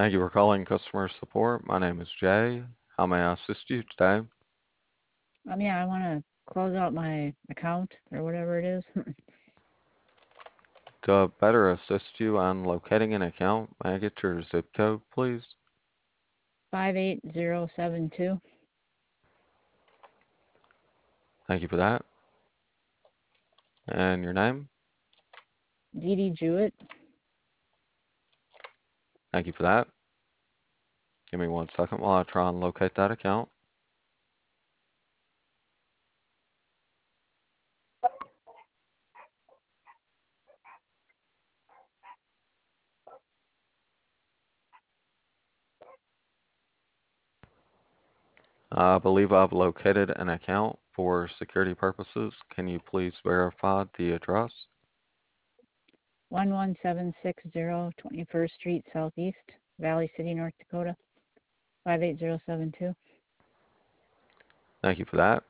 Thank you for calling customer support. My name is Jay. How may I assist you today? Yeah, I want to close out my account or whatever it is. To better assist you on locating an account, may I get your zip code, please? 58072. Thank you for that. And your name? Dee Dee Jewett. Thank you for that. Give me 1 second while I try and locate that account. I believe I've located an account for security purposes. Can you please verify the address? 11760 21st Street Southeast, Valley City, North Dakota. 58072. Thank you for that.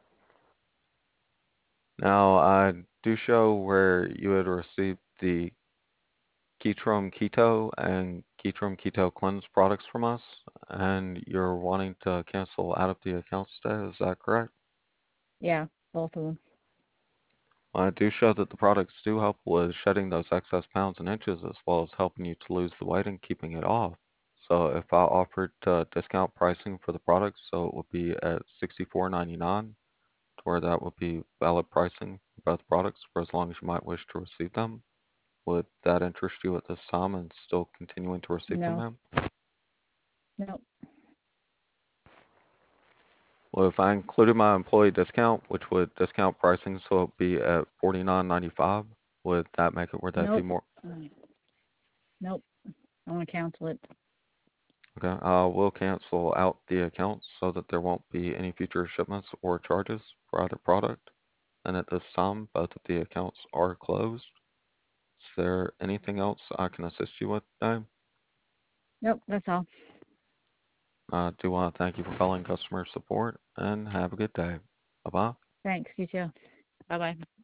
Now, I do show where you had received the Keytrum Keto and Keytrum Keto Cleanse products from us, and you're wanting to cancel out of the account today, is that correct? Yeah, both of them. Well, I do show that the products do help with shedding those excess pounds and inches as well as helping you to lose the weight and keeping it off. So if I offered discount pricing for the products, so it would be at $64.99, to where that would be valid pricing for both products for as long as you might wish to receive them. Would that interest you at this time and still continuing to receive them, No, ma'am? nope, Well, if I included my employee discount, which would discount pricing, so it'd be at $49.95, would that make it where that'd be nope, more? nope. I want to cancel it. Okay, I will cancel out the account so that there won't be any future shipments or charges for either product. And at this time, both of the accounts are closed. Is there anything else I can assist you with today? Nope, that's all. I do want to thank you for calling customer support and have a good day. Bye bye. Thanks, you too. Bye bye.